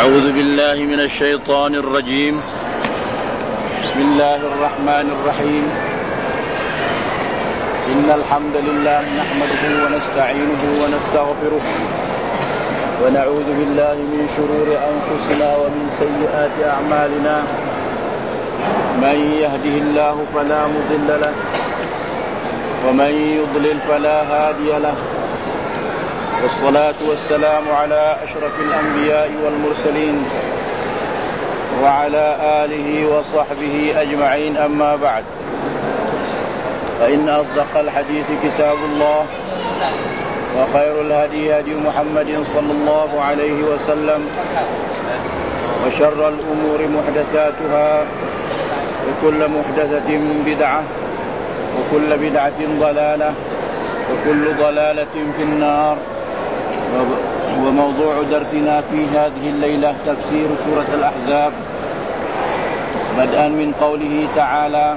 أعوذ بالله من الشيطان الرجيم. بسم الله الرحمن الرحيم. إن الحمد لله نحمده ونستعينه ونستغفره ونعوذ بالله من شرور أنفسنا ومن سيئات أعمالنا. من يهده الله فلا مضل له ومن يضلل فلا هادي له. والصلاة والسلام على أشرف الأنبياء والمرسلين وعلى آله وصحبه أجمعين. أما بعد، فإن أصدق الحديث كتاب الله، وخير الهدي هدي محمد صلى الله عليه وسلم، وشر الأمور محدثاتها، وكل محدثة بدعة، وكل بدعة ضلالة، وكل ضلالة في النار. وموضوع درسنا في هذه الليلة تفسير سورة الأحزاب، بدءا من قوله تعالى: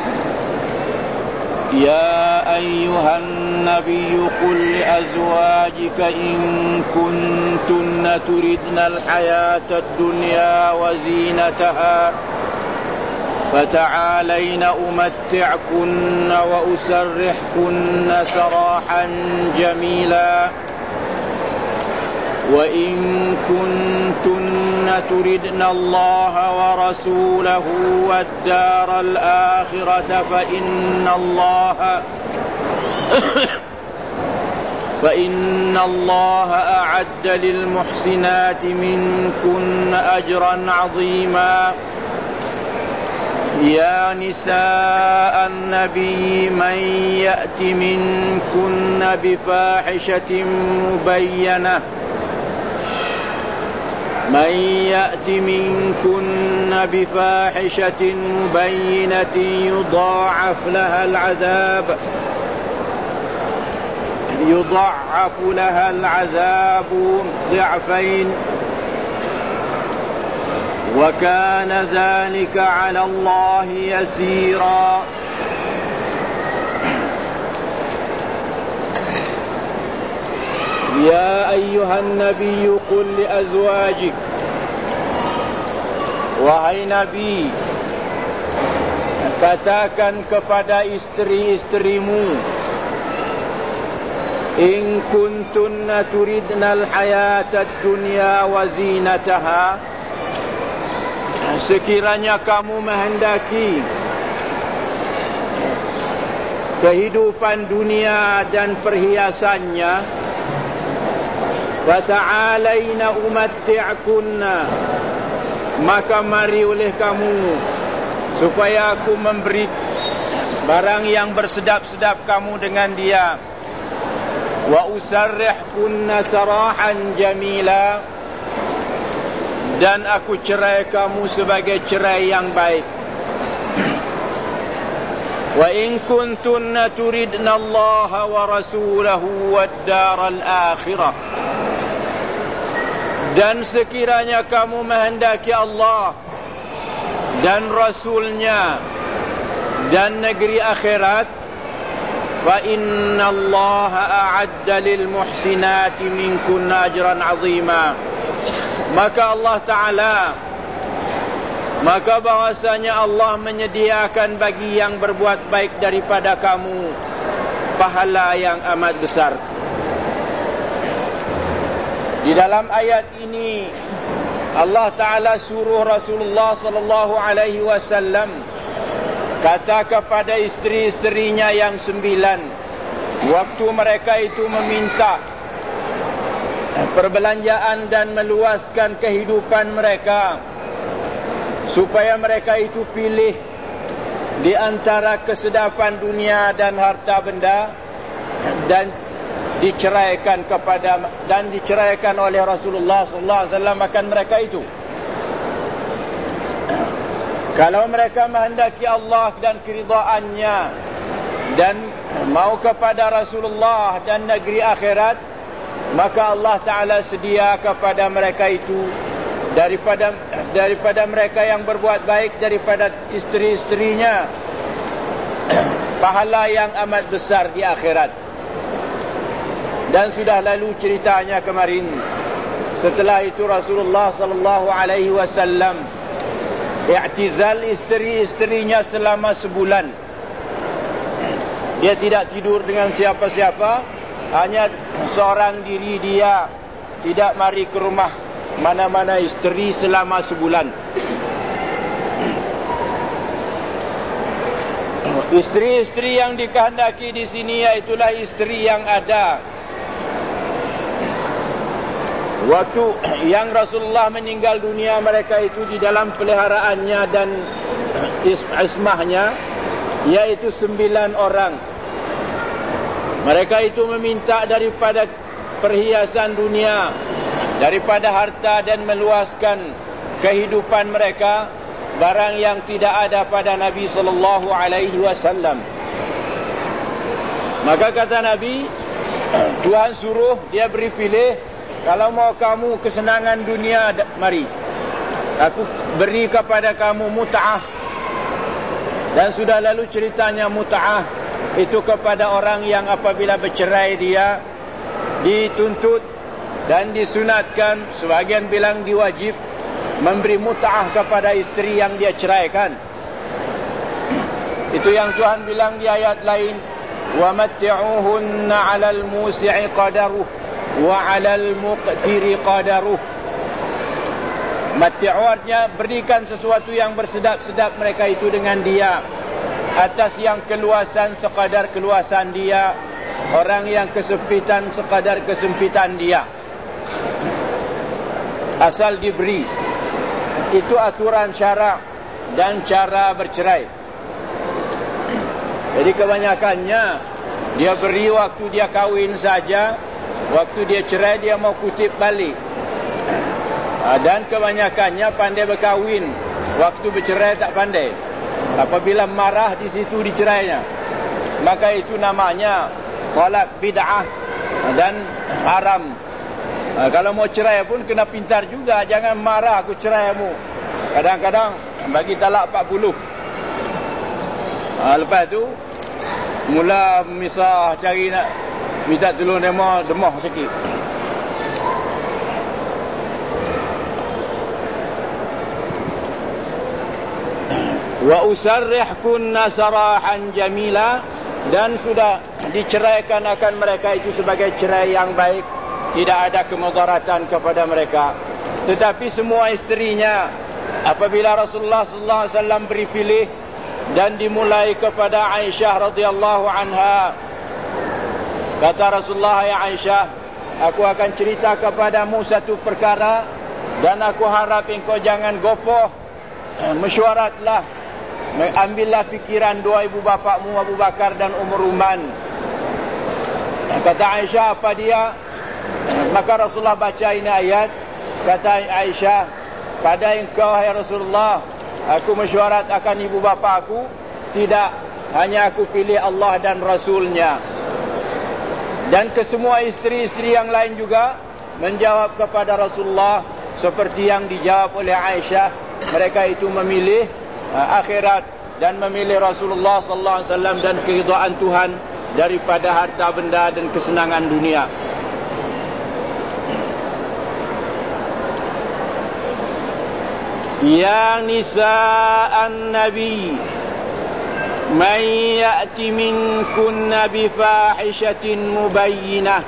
يا أيها النبي قل لأزواجك إن كنتن تردن الحياة الدنيا وزينتها فتعالين أمتعكن وأسرحكن سراحا جميلا. وإن كنتن تردن الله ورسوله والدار الآخرة فإن الله أعد للمحسنات منكن أجرا عظيما. يا نساء النبي من يأت منكن بفاحشة مبينة يضاعف لها العذاب ضعفين، وكان ذلك على الله يسيرا. يا أيها النبي قل لأزواجك، wahai Nabi, katakan kepada isteri-isterimu, in kuntunna turidnal hayatad dunya wa zinataha, sekiranya kamu menghendaki kehidupan dunia dan perhiasannya, fata'alaina umatti'kunna, maka mari oleh kamu supaya aku memberi barang yang bersedap-sedap kamu dengan dia. Wa usarrihkunna sarahan jamila, dan aku cerai kamu sebagai cerai yang baik. Wa in kuntunna turidna Allah wa rasulahu wad daral akhirah, dan sekiranya kamu menghendaki Allah dan Rasulnya dan negeri akhirat, fa inna Allah a'adda lil muhsinati minkunna ajran azima, maka Allah Ta'ala, maka bahwasanya Allah menyediakan bagi yang berbuat baik daripada kamu pahala yang amat besar. Di dalam ayat ini Allah Ta'ala suruh Rasulullah sallallahu alaihi wasallam kata kepada isteri-isterinya yang 9, waktu mereka itu meminta perbelanjaan dan meluaskan kehidupan mereka, supaya mereka itu pilih di antara kesedapan dunia dan harta benda, dan diceraikan oleh Rasulullah sallallahu alaihi wasallam akan mereka itu. Kalau mereka menghendaki Allah dan keridhaannya dan mau kepada Rasulullah dan negeri akhirat, maka Allah Ta'ala sedia kepada mereka itu daripada mereka yang berbuat baik daripada isteri-isterinya pahala yang amat besar di akhirat. Dan sudah lalu ceritanya kemarin, Setelah itu Rasulullah sallallahu alaihi wasallam i'tizal isteri-isterinya selama sebulan. Dia tidak tidur dengan siapa-siapa, hanya seorang diri dia, tidak mari ke rumah mana-mana isteri selama sebulan. Isteri-isteri yang dikehendaki di sini iaitulah isteri yang ada waktu yang Rasulullah meninggal dunia, mereka itu di dalam peliharaannya dan ismahnya, yaitu 9 orang. Mereka itu meminta daripada perhiasan dunia, daripada harta, dan meluaskan kehidupan mereka, barang yang tidak ada pada Nabi sallallahu alaihi wasallam. Maka kata Nabi, Tuhan suruh, dia beri pilih, kalau mau kamu kesenangan dunia, mari aku beri kepada kamu mut'ah. Dan sudah lalu ceritanya mut'ah itu kepada orang yang apabila bercerai dia dituntut dan disunatkan, sebagian bilang diwajib, memberi mut'ah kepada isteri yang dia ceraikan. Itu yang Tuhan bilang di ayat lain, wa matti'uhunna 'alal musi'i qadaruh wa 'alal muqtiri qadaruh. Matti'u artinya berikan sesuatu yang bersedap-sedap mereka itu dengan dia, atas yang keluasan sekadar keluasan dia, orang yang kesempitan sekadar kesempitan dia, asal diberi. Itu aturan syarak dan cara bercerai. Jadi kebanyakannya dia beri waktu dia kahwin saja, waktu dia cerai dia mau kutip balik. Dan kebanyakannya pandai berkahwin, waktu bercerai tak pandai. Apabila marah di situ dicerainya, maka itu namanya talak bid'ah dan haram. Kalau mau cerai pun kena pintar juga, jangan marah aku ceraimu. Kadang-kadang bagi talak 40. Lepas tu mula misah, cari nak minta tolong demah sikit. Wa usarrihkunna sarahan jamila, dan sudah diceraikan akan mereka itu sebagai cerai yang baik, tidak ada kemudaratan kepada mereka. Tetapi semua isterinya, apabila Rasulullah sallallahu alaihi wasallam beri pilih dan dimulai kepada Aisyah radhiyallahu anha, kata Rasulullah, ya Aisyah, aku akan cerita kepadamu satu perkara, dan aku harap engkau jangan gopoh, mesyuaratlah, ambillah fikiran dua ibu bapakmu Abu Bakar dan Umar Ruman. Kata Aisyah, apa dia? Maka Rasulullah baca ini ayat. Kata Aisyah, pada engkau hai Rasulullah, aku mesyuarat akan ibu bapa aku, tidak, hanya aku pilih Allah dan Rasulnya. Dan kesemua isteri-isteri yang lain juga menjawab kepada Rasulullah seperti yang dijawab oleh Aisyah. Mereka itu memilih akhirat dan memilih Rasulullah sallallahu alaihi wasallam dan keridhaan Tuhan daripada harta benda dan kesenangan dunia. Ya nisa'an nabi, man ya'ti minkunna bifahishatin mubayyinah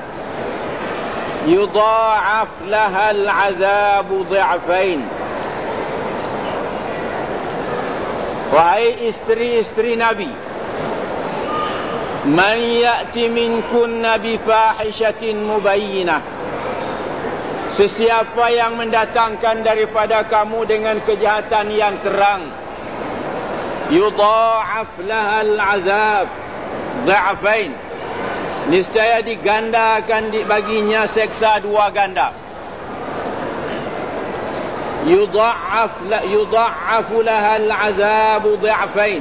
yudha'af laha al'adhabu dhi'fain. Wahai isteri-isteri Nabi, man ya'ti minkunna bifahishatin mubayyinah, sesiapa yang mendatangkan daripada kamu dengan kejahatan yang terang, yudha'af laha al'azab dha'fain, niscaya digandakan baginya seksa 2 ganda. يضاعف لها العذاب ضعفين.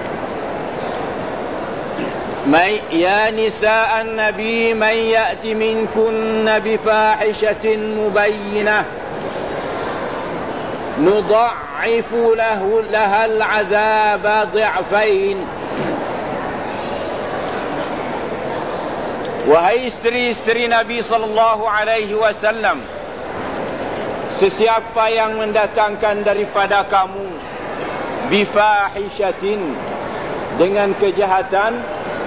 يا نساء النبي من يأت منكن بفاحشة مبينة نضاعف لها العذاب ضعفين. Wahai isteri-isteri Nabi sallallahu alaihi wasallam, sesiapa yang mendatangkan daripada kamu bifahishatin, dengan kejahatan,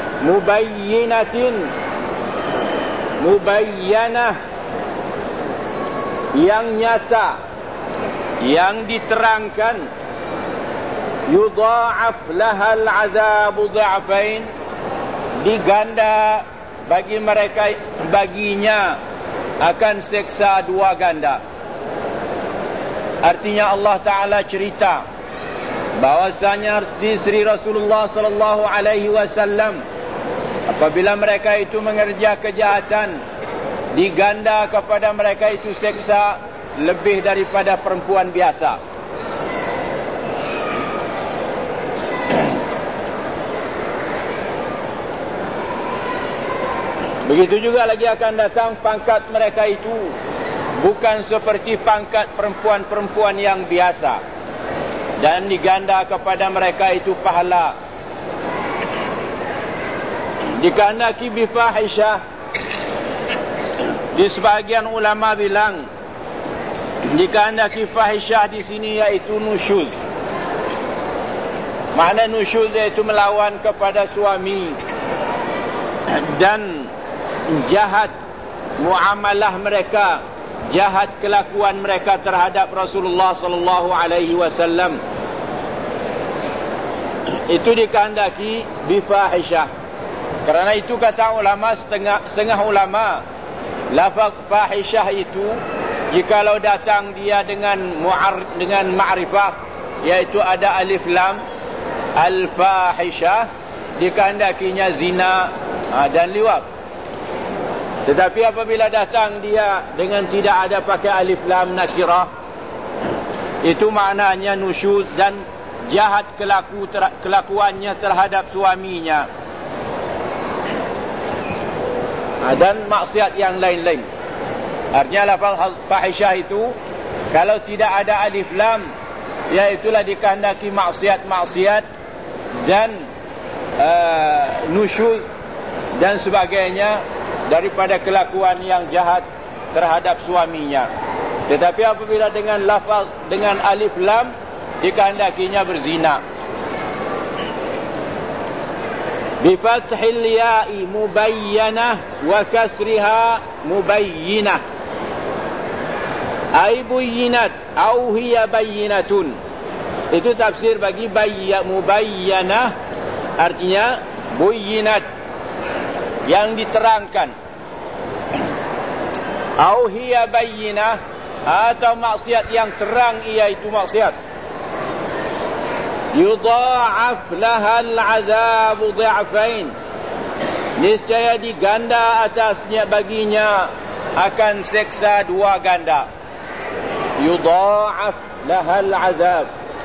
mubayyanah, yang nyata, yang diterangkan, yudha'af lahal azabu dha'fain, diganda baginya akan seksa 2 ganda. Artinya Allah Ta'ala cerita bahwasanya Sri Rasulullah sallallahu alaihi wasallam apabila mereka itu mengerja kejahatan, diganda kepada mereka itu seksa lebih daripada perempuan biasa. Begitu juga lagi akan datang pangkat mereka itu bukan seperti pangkat perempuan-perempuan yang biasa, dan diganda kepada mereka itu pahala. Dikehendaki bifahisyah, di sebahagian ulama bilang dikehendaki fahisyah di sini yaitu nusyuz. Makna nusyuz iaitu melawan kepada suami, dan jahat muamalah mereka, jahat kelakuan mereka terhadap Rasulullah sallallahu alaihi wasallam. Itu dikehendaki bifahisyah. Kerana itu kata ulama, setengah ulama, lafaz fahisyah itu jikalau datang dia dengan ma'rifah, iaitu ada alif lam, al-fahisyah, dikehendakinya zina dan liwat. Tetapi apabila datang dia dengan tidak ada pakai alif lam nakirah, itu maknanya nusyuz dan jahat kelakuannya terhadap suaminya, dan maksiat yang lain-lain. Artinya lafaz fahisyah itu kalau tidak ada alif lam, iaitulah dikehendaki maksiat-maksiat dan nusyuz dan sebagainya daripada kelakuan yang jahat terhadap suaminya. Tetapi apabila dengan lafaz dengan alif lam, dikehendakinya berzina. Bifathil ya'i mubayyanah wa kasriha mubayyinah, ay buyyinat au hiya bayyinatun. Itu tafsir bagi mubayyanah, artinya buyyinat, yang diterangkan, au hiya bayyinah, atau maksiat yang terang iaitu maksiat. Yudha'af lahal azabu dhi'fain, niscaya diganda atasnya baginya akan seksa 2 ganda. Yudha'af lahal azab.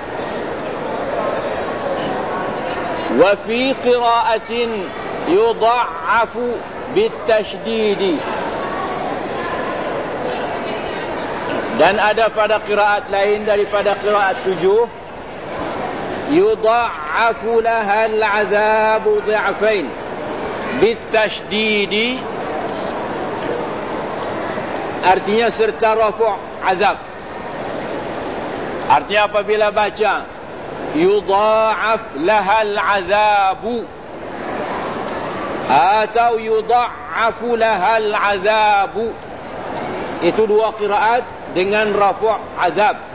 Wa fi qira'atin yudha'afu bitashdidi, dan ada pada qiraat lain daripada qiraat 7, yudha'afu lahal azabu dhi'fain bitashdidi, artinya serta rafu' azab. Artinya apabila baca yudha'af lahal azabu atau yudha'afu lahal azabu, itu 2 qiraat dengan rafu' azab.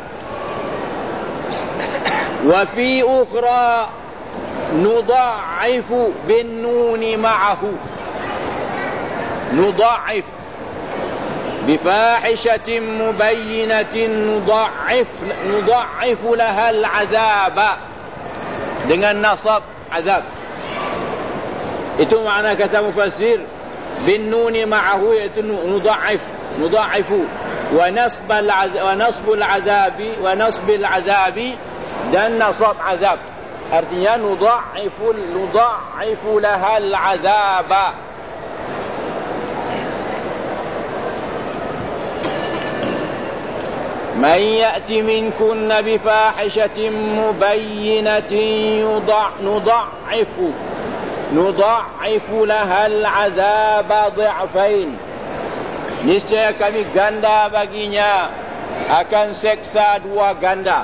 Wa fi ukhra nudha'ifu bin nuni ma'ahu, nudha'if bifahishatin mubayyinatin nudha'ifu lahal azaba, dengan nasab azab. Itu makna kata mufassir bin nuni ma'ahu, iaitu nudha'ifu, wa nasbul azabi dan nasab azab, artinya nudha'ifu lahal azaba. Man ya'ti minkunna bifahishatin mubayyinatin nudha'ifu lahal azaba dhi'fain, niscaya kami ganda baginya akan seksa dua ganda.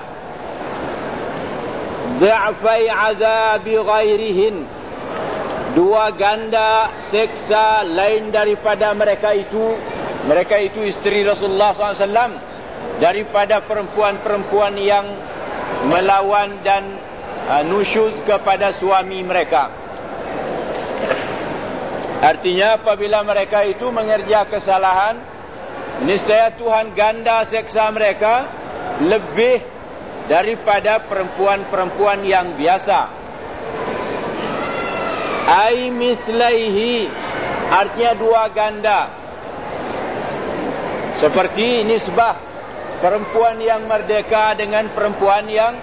Dha'fai azabi ghairihin, dua ganda seksa lain daripada mereka itu. Mereka itu isteri Rasulullah SAW, daripada perempuan-perempuan yang melawan dan nusyuz kepada suami mereka. Artinya apabila mereka itu mengerja kesalahan, niscaya Tuhan ganda seksa mereka lebih daripada perempuan-perempuan yang biasa. Ai mislaihi, artinya dua ganda. Seperti nisbah perempuan yang merdeka dengan perempuan yang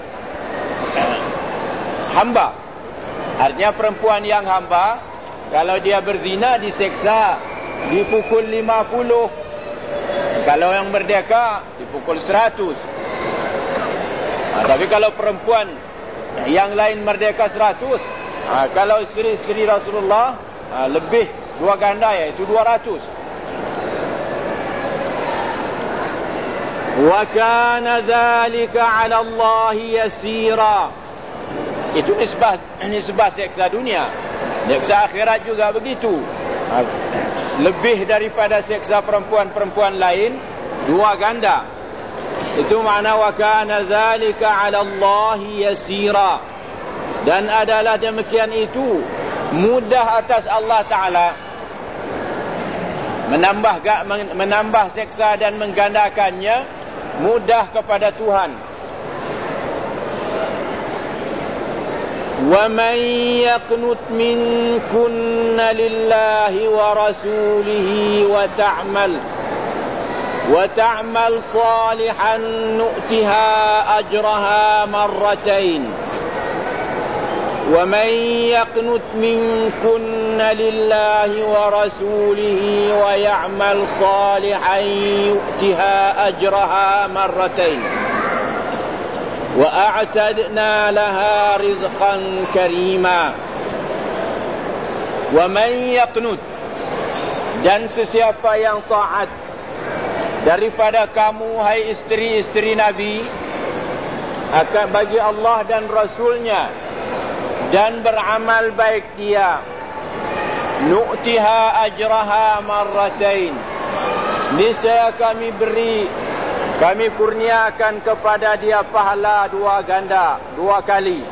hamba. Artinya perempuan yang hamba, kalau dia berzina diseksa, dipukul 50. Kalau yang merdeka dipukul 100. Tapi kalau perempuan yang lain merdeka 100, kalau isteri-isteri Rasulullah lebih dua ganda, iaitu 200. Wa kana dzalika 'ala Allah yasira. Itu nisbah seksa dunia. Seksa akhirat juga begitu. Lebih daripada seksa perempuan-perempuan lain, dua ganda. Itu makna wa kana dzalika 'ala Allah yasira. Dan adalah demikian itu mudah atas Allah Ta'ala menambah seksa dan menggandakannya, mudah kepada Tuhan. وَمَنْ يَقْنُتْ مِنْكُنَّ لِلَّهِ وَرَسُولِهِ وَتَعْمَلْ صَالِحًا نُؤْتِهَا أَجْرَهَا مرتين. وَمَنْ يَقْنُتْ مِنْكُنَّ لِلَّهِ وَرَسُولِهِ وَيَعْمَلْ صَالِحًا يُؤْتِهَا أَجْرَهَا مرتين. وَأَعْتَدْنَا لَهَا رِزْقًا كَرِيمًا. وَمَنْ يَقْنُتْ, dan sesiapa yang taat daripada kamu, hai isteri-isteri Nabi, akan bagi Allah dan Rasulnya, dan beramal baik dia, nu'tiha ajraha marratain, niscaya kami kurniakan kepada dia pahala dua ganda, dua kali.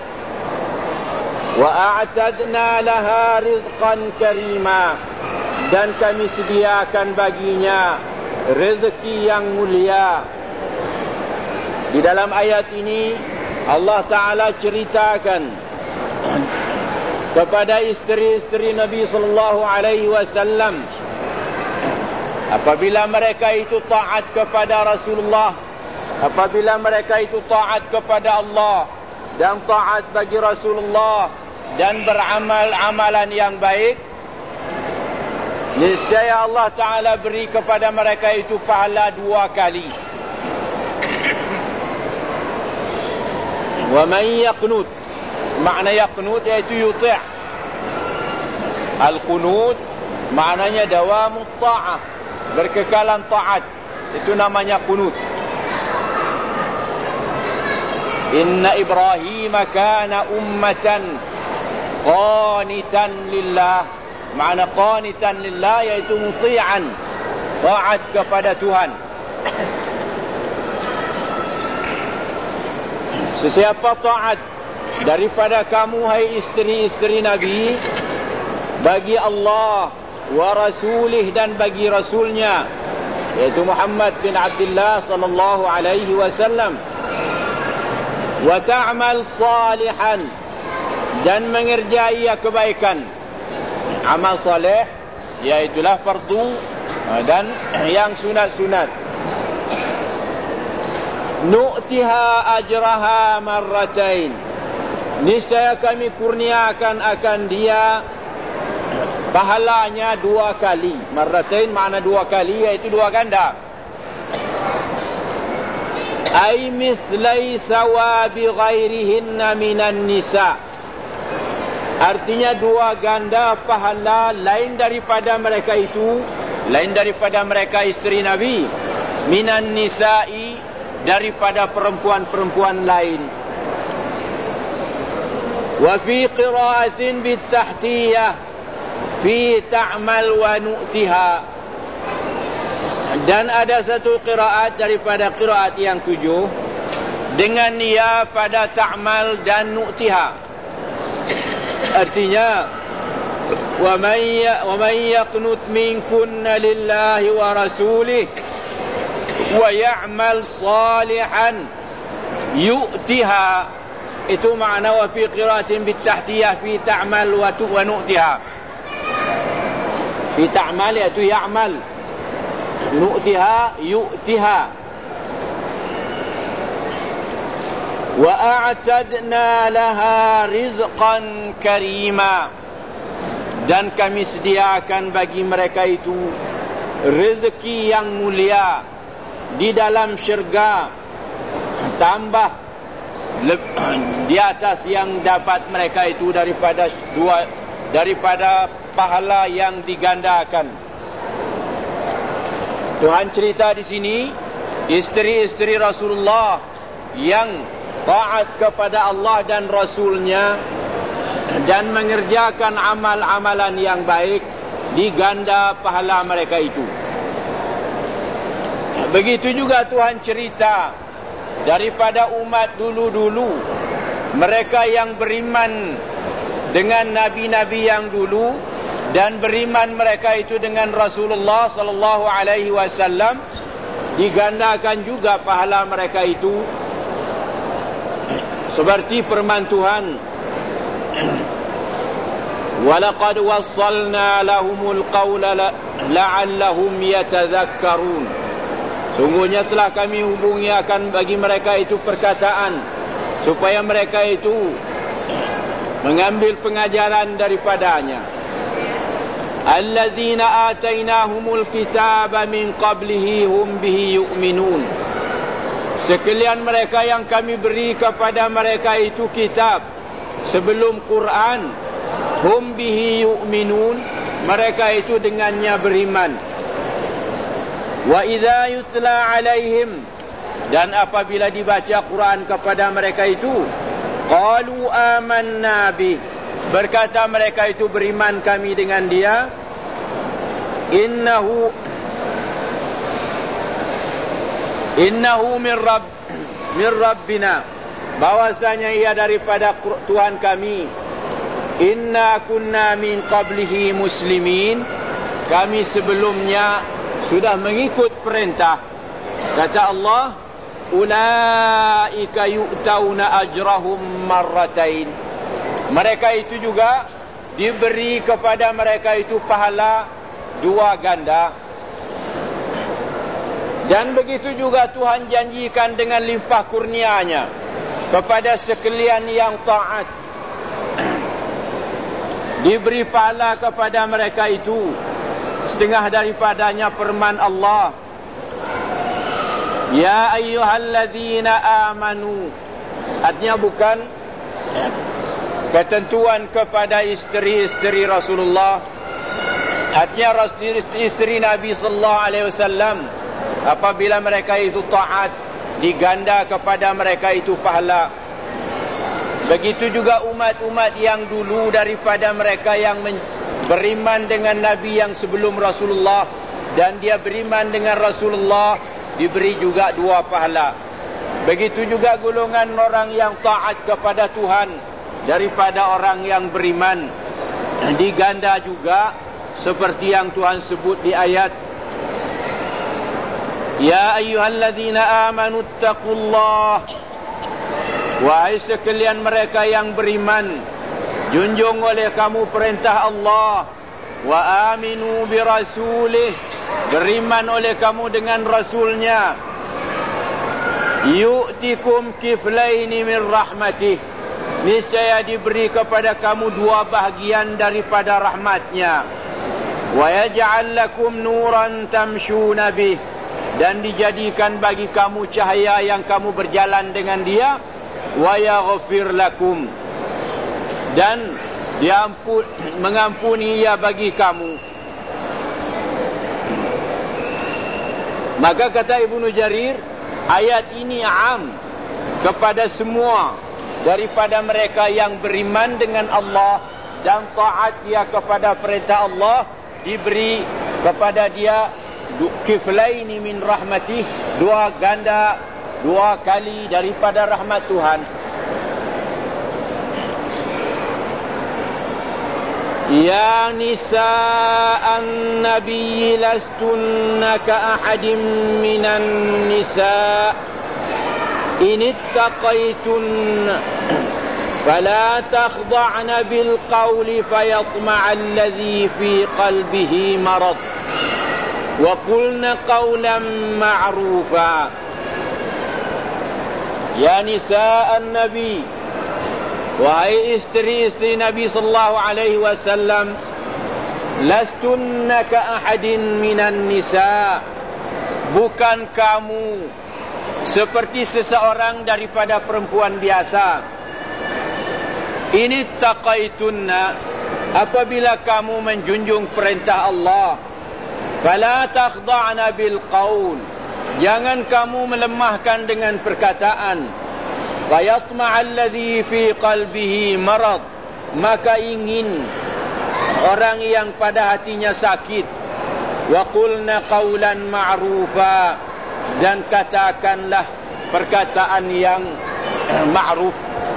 Wa a'tadna laha rizqan karima, dan kami sediakan baginya rezeki yang mulia. Di dalam ayat ini Allah Ta'ala ceritakan kepada isteri-isteri Nabi sallallahu alaihi wasallam, apabila mereka itu taat kepada Rasulullah, apabila mereka itu taat kepada Allah dan taat bagi Rasulullah dan beramal amalan yang baik, niscaya Allah Ta'ala beri kepada mereka itu pahala dua kali. Wa man yaqnut, makna yaqnut iaitu yuti'. Al-qunut maknanya dawamut ta'ah, berkekalan taat, itu namanya qunut. Inna Ibrahim kana ummatan qanitan lillah. Makna qanitan lillah iaitu muti'an, taat kepada Tuhan. Sesiapa taat daripada kamu, hai isteri-isteri Nabi, bagi Allah wa rasulih, dan bagi Rasulnya, yaitu Muhammad bin Abdullah sallallahu alaihi wasallam, wa ta'mal salihan, dan mengerjai kebaikan, amal saleh, iaitulah fardu dan yang sunat-sunat. Nu'tiha ajraha marratain, niscaya kami kurniakan akan dia pahalanya dua kali. Marratain makna dua kali, iaitu dua ganda. Ay mislai sawabi ghairihinna minan nisa, artinya dua ganda pahala lain daripada mereka itu, lain daripada mereka isteri Nabi, minan nisa'i, daripada perempuan-perempuan lain. Wa fi qira'atin bitahtiyah fi ta'mal wa nu'tiha. Dan ada satu qiraat daripada qiraat yang 7 dengan ya pada ta'mal dan nu'tiha. Artinya wa man yaqnut minkunna lillahi wa rasulih wa ya'mal salihan yu'tiha. Itu makna wa fi qira'atin bitahtiyah fi ta'mal wa nu'tiha. Fi ta'mal iaitu ya'mal, nu'tiha yu'tiha. Wa a'tadna laha rizqan karima. Dan kami sediakan bagi mereka itu rezeki yang mulia di dalam syurga, tambah di atas yang dapat mereka itu daripada pahala yang digandakan. Tuhan cerita di sini isteri-isteri Rasulullah yang taat kepada Allah dan Rasulnya dan mengerjakan amal-amalan yang baik, diganda pahala mereka itu. Begitu juga Tuhan cerita daripada umat dulu-dulu, mereka yang beriman dengan nabi-nabi yang dulu dan beriman mereka itu dengan Rasulullah sallallahu alaihi wasallam, digandakan juga pahala mereka itu seperti firman Tuhan, walaqad wassalna lahumul qawla la'allahum yatadhakkarun. Sungguhnya telah kami hubungi akan bagi mereka itu perkataan supaya mereka itu mengambil pengajaran daripadanya. Alladzina atainahumul kitaba min qablihi hum bihi yu'minun. Sekalian mereka yang kami beri kepada mereka itu kitab sebelum Quran, hum bihi yu'minun, mereka itu dengannya beriman. Wa idza yutla alaihim, dan apabila dibaca Quran kepada mereka itu, qalu amanna bih, berkata mereka itu beriman kami dengan dia, innahu min rabbina, bahwasanya ia daripada Tuhan kami. Inna kunna min qablihi muslimin, kami sebelumnya sudah mengikut perintah. Kata Allah, ulaika yu'tauna ajrahum marratain, mereka itu juga diberi kepada mereka itu pahala 2 ganda. Dan begitu juga Tuhan janjikan dengan limpah kurnianya kepada sekalian yang taat, diberi pahala kepada mereka itu setengah daripadanya firman Allah, ya ayyuhalladzina amanu. Artinya bukan ketentuan kepada isteri-isteri Rasulullah, artinya isteri Nabi sallallahu alaihi wasallam, apabila mereka itu taat, diganda kepada mereka itu pahala. Begitu juga umat-umat yang dulu daripada mereka yang beriman dengan Nabi yang sebelum Rasulullah, dan dia beriman dengan Rasulullah, diberi juga 2 pahala. Begitu juga golongan orang yang taat kepada Tuhan daripada orang yang beriman, diganda juga seperti yang Tuhan sebut di ayat, ya ayyuhalladzina amanu taqullah, wahai sekalian mereka yang beriman, junjung oleh kamu perintah Allah. Wa aminu bi rasulih, beriman oleh kamu dengan rasulnya. Yu'tikum kiflaini min rahmatih, niscaya diberi kepada kamu 2 bahagian daripada rahmatnya. Wa yaj'al lakum nuran tamshuna bih, dan dijadikan bagi kamu cahaya yang kamu berjalan dengan dia. Wa yaghfir lakum, dan mengampuni ia bagi kamu. Maka kata Ibnu Jarir, ayat ini am kepada semua daripada mereka yang beriman dengan Allah dan taat dia kepada perintah Allah, diberi kepada dia kiflaini min rahmatih, dua ganda, dua kali daripada rahmat Tuhan. Ya nisa'an nabiyyi lastunna ka'ahadin minan nisa' in ittaqaytunna fala takhda'na bil qawli fayatma'a alladhi fi qalbihi marad wa qulna qawlan ma'rufa. Ya nisa'an nabi, wahai isteri-isteri Nabi sallallahu alaihi wasallam, lastunna ka ahadin minan nisa, bukan kamu seperti seseorang daripada perempuan biasa. Ini taqaitunna, apabila kamu menjunjung perintah Allah, fala takhda'na bil qaul, jangan kamu melemahkan dengan perkataan. Fayatma'a alladhi fi qalbihi marad, maka ingin orang yang pada hatinya sakit. Wa qulna qawlan ma'rufa, dan katakanlah perkataan yang ma'ruf.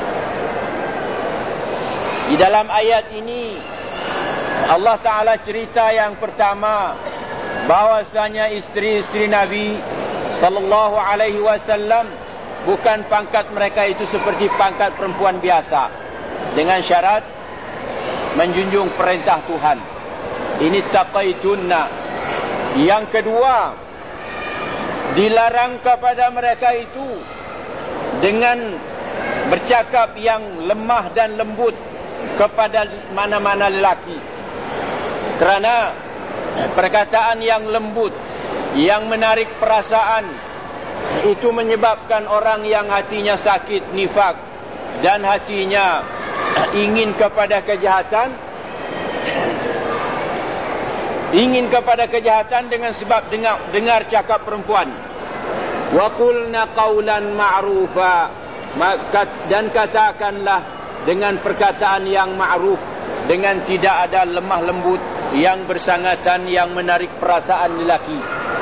Di dalam ayat ini Allah Ta'ala cerita yang pertama bahwasanya isteri-isteri Nabi sallallahu alaihi wasallam bukan pangkat mereka itu seperti pangkat perempuan biasa, dengan syarat menjunjung perintah Tuhan. Ini taqaitunna. Yang kedua, dilarang kepada mereka itu dengan bercakap yang lemah dan lembut kepada mana-mana lelaki. Kerana perkataan yang lembut, yang menarik perasaan, itu menyebabkan orang yang hatinya sakit nifak dan hatinya ingin kepada kejahatan, dengan sebab dengar cakap perempuan. Wa qulna qawlan ma'rufa, dan katakanlah dengan perkataan yang ma'ruf, dengan tidak ada lemah lembut yang bersangatan, yang menarik perasaan lelaki.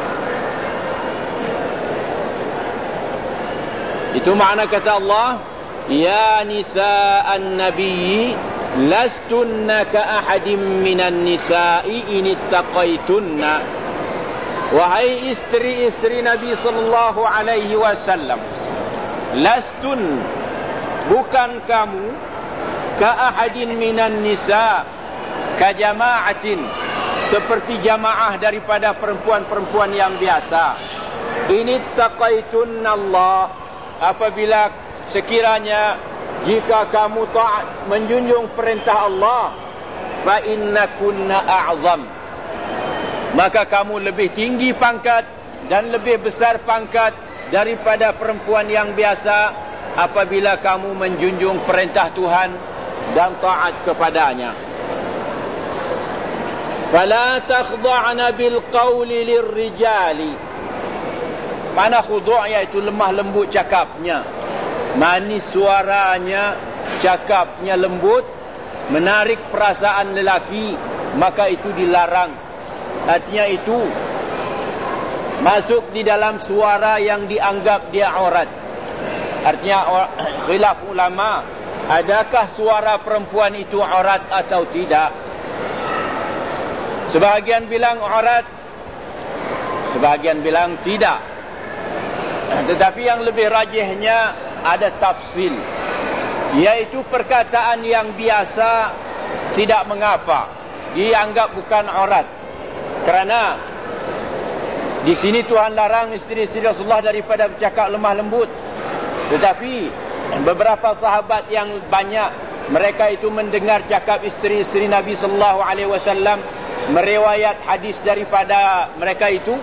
Itu makna kata Allah, ya nisa'an nabiyyi lastunna ka'ahadin minan nisa'i in ittaqaitunna. Wahai isteri-isteri Nabi sallallahu alaihi wasallam, lastun, bukan kamu, ka'ahadin minan nisa', ka jama'atin, seperti jamaah daripada perempuan-perempuan yang biasa. In ittaqaitunna Allah, apabila sekiranya jika kamu taat menjunjung perintah Allah, fa innakunna a'zam, maka kamu lebih tinggi pangkat dan lebih besar pangkat daripada perempuan yang biasa apabila kamu menjunjung perintah Tuhan dan taat kepadanya. Fala takhda'na bil qawli lirrijali, mana khudu' iaitu lemah lembut cakapnya, manis suaranya, cakapnya lembut, menarik perasaan lelaki, maka itu dilarang. Artinya itu masuk di dalam suara yang dianggap dia aurat. Artinya khilaf ulama, adakah suara perempuan itu aurat atau tidak? Sebahagian bilang aurat, sebahagian bilang tidak. Tetapi yang lebih rajihnya ada tafsil, yaitu perkataan yang biasa tidak mengapa, dianggap bukan aurat. Kerana di sini Tuhan larang isteri-isteri Rasulullah daripada bercakap lemah lembut. Tetapi beberapa sahabat yang banyak, mereka itu mendengar cakap isteri-isteri Nabi sallallahu alaihi wasallam, meriwayat hadis daripada mereka itu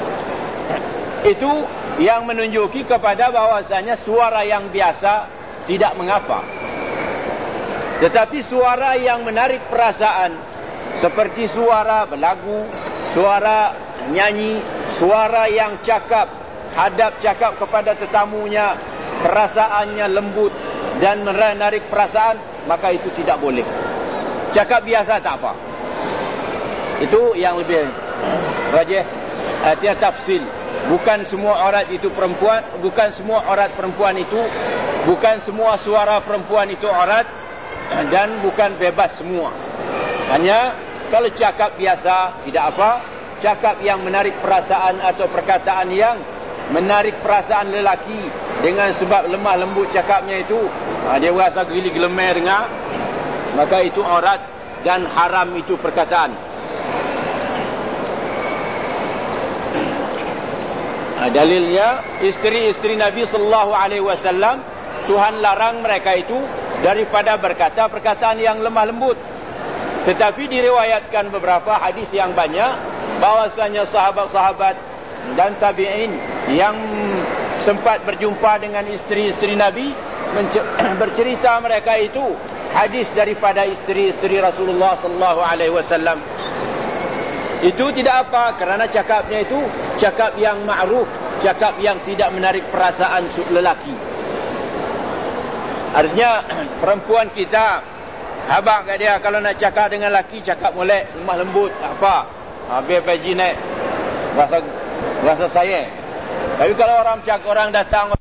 yang menunjuki kepada bahwasanya suara yang biasa tidak mengapa. Tetapi suara yang menarik perasaan, seperti suara berlagu, suara nyanyi, suara yang cakap hadap cakap kepada tetamunya, perasaannya lembut dan menarik perasaan, maka itu tidak boleh. Cakap biasa tak apa. Itu yang lebih rajih. Dia tafsil. Bukan semua aurat itu perempuan, bukan semua aurat perempuan itu, bukan semua suara perempuan itu aurat, dan bukan bebas semua. Hanya kalau cakap biasa tidak apa. Cakap yang menarik perasaan atau perkataan yang menarik perasaan lelaki dengan sebab lemah lembut cakapnya itu, dia rasa geli gelemar dengar, maka itu aurat dan haram itu perkataan. Dalilnya isteri-isteri Nabi sallallahu alaihi wasallam, Tuhan larang mereka itu daripada berkata perkataan yang lemah lembut. Tetapi diriwayatkan beberapa hadis yang banyak bahwasanya sahabat-sahabat dan tabi'in yang sempat berjumpa dengan isteri-isteri Nabi bercerita mereka itu hadis daripada isteri-isteri Rasulullah sallallahu alaihi wasallam. Itu tidak apa, kerana cakapnya itu cakap yang ma'ruf, cakap yang tidak menarik perasaan lelaki. Artinya perempuan kita, habaq kat dia kalau nak cakap dengan lelaki, cakap molek, lemah lembut, apa, habis baji naik, rasa sayang. Tapi kalau orang datang